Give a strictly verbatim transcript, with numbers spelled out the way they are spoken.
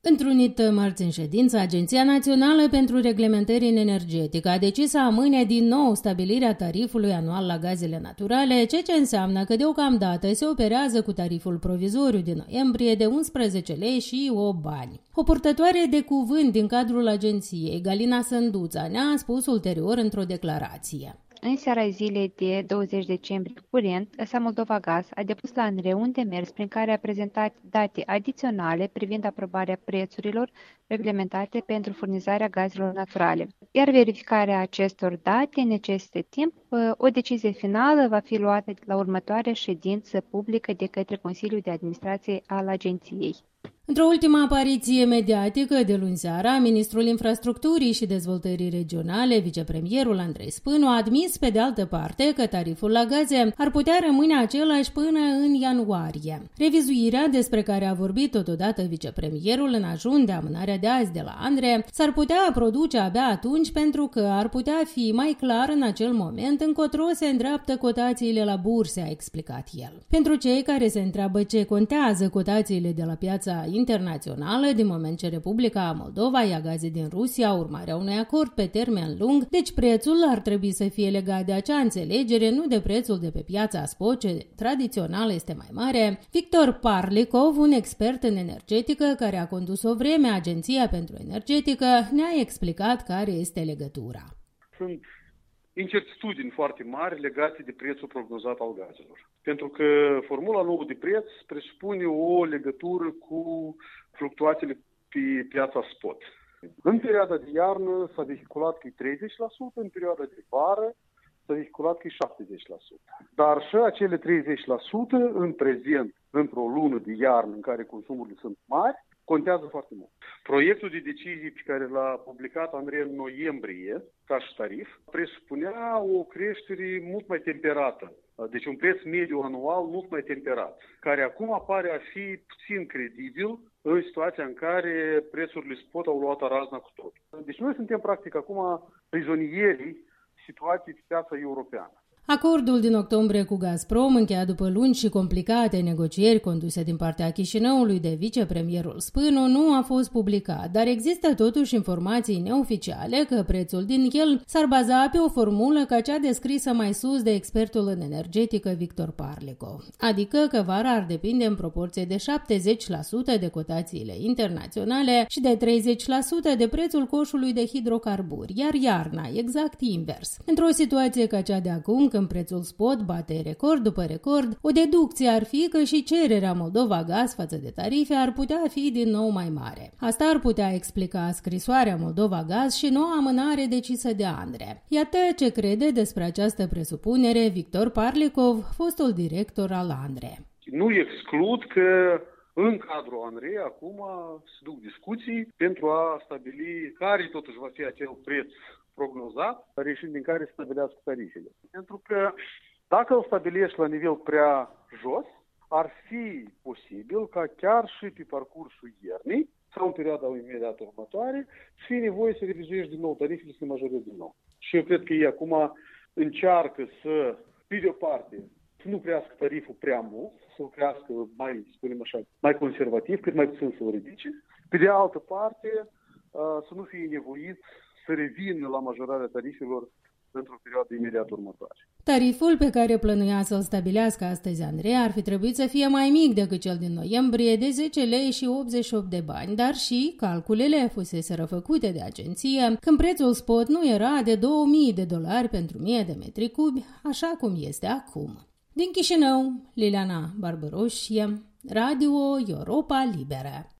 Întrunit marți în ședință, Agenția Națională pentru Reglementare în Energetică a decis să amâne din nou stabilirea tarifului anual la gazele naturale, ceea ce înseamnă că deocamdată se operează cu tariful provizoriu din noiembrie de unsprezece lei și opt bani. O purtătoare de cuvânt din cadrul agenției, Galina Sânduța, ne-a spus ulterior într-o declarație. În seara zilei de douăzeci decembrie curent, S A Moldova Gaz a depus la ANRE un demers prin care a prezentat date adiționale privind aprobarea prețurilor reglementate pentru furnizarea gazelor naturale. Iar verificarea acestor date necesită timp. O decizie finală va fi luată la următoarea ședință publică de către Consiliul de Administrație al agenției. Într-o ultimă apariție mediatică de luni seara, ministrul Infrastructurii și Dezvoltării Regionale, vicepremierul Andrei Spânu, a admis pe de altă parte că tariful la gaze ar putea rămâne același până în ianuarie. Revizuirea despre care a vorbit totodată vicepremierul în ajun de amânarea de azi de la ANRE s-ar putea produce abia atunci pentru că ar putea fi mai clar în acel moment încotro se îndreaptă cotațiile la burse, a explicat el. Pentru cei care se întreabă ce contează cotațiile de la piața internațională, din moment ce Republica Moldova ia gaze din Rusia, urmarea unui acord pe termen lung, deci prețul ar trebui să fie legat de acea înțelegere, nu de prețul de pe piața spot, ce tradițional este mai mare. Victor Parlikov, un expert în energetică care a condus o vreme Agenția pentru Energetică, ne-a explicat care este legătura. Sunt incertitudini foarte mari legate de prețul prognozat al gazelor. Pentru că formula nouă de preț presupune o legătură cu fluctuațiile pe piața spot. În perioada de iarnă s-a vehiculat că e treizeci la sută, în perioada de vară s-a vehiculat că e șaptezeci la sută. Dar și acele treizeci la sută în prezent, într-o lună de iarnă în care consumurile sunt mari, contează foarte mult. Proiectul de decizie pe care l-a publicat ANRE în noiembrie, ca și tarif, presupunea o creștere mult mai temperată. Deci un preț mediu anual mult mai temperat, care acum apare a fi puțin credibil în situația în care prețurile spot au luat razna cu tot. Deci noi suntem practic acum prizonierii situației pe piața europeană. Acordul din octombrie cu Gazprom, încheiat după lungi și complicate negocieri conduse din partea Chișinăului de vicepremierul Spânu, nu a fost publicat, dar există totuși informații neoficiale că prețul din el s-ar baza pe o formulă ca cea descrisă mai sus de expertul în energetică Victor Parlikov, adică că vara ar depinde în proporție de șaptezeci la sută de cotațiile internaționale și de treizeci la sută de prețul coșului de hidrocarburi, iar iarna exact invers. Într-o situație ca cea de acum, când prețul spot bate record după record, o deducție ar fi că și cererea Moldova Gaz față de tarife ar putea fi din nou mai mare. Asta ar putea explica scrisoarea Moldova Gaz și noua amânare decisă de ANRE. Iată ce crede despre această presupunere Victor Parlikov, fostul director al ANRE. Nu exclud că în cadrul ANRE acum se duc discuții pentru a stabili care totuși va fi acel preț prognozat, reșind din care stabilească tarifele. Pentru că dacă îl stabilești la nivel prea jos, ar fi posibil ca chiar și pe parcursul iernii sau în perioada imediat următoare să fie nevoie să revizuiești din nou tarifele, să se majorezi din nou. Și eu cred că ei acum încearcă să, pe de o parte, să nu crească tariful prea mult, să-l crească mai, spunem așa, mai conservativ, cât mai puțin să-l ridice. Pe de altă parte, să nu fie nevoit să revină la majorarea tarifelor pentru o perioadă imediat următoare. Tariful pe care plănuia să-l stabilească astăzi ANRE ar fi trebuit să fie mai mic decât cel din noiembrie, de zece lei și optzeci și opt de bani, dar și calculele fuseseră făcute de agenție când prețul spot nu era de două mii de dolari pentru o mie de metri cubi, așa cum este acum. Din Chișinău, Liliana Barbăroșie, Radio Europa Liberă.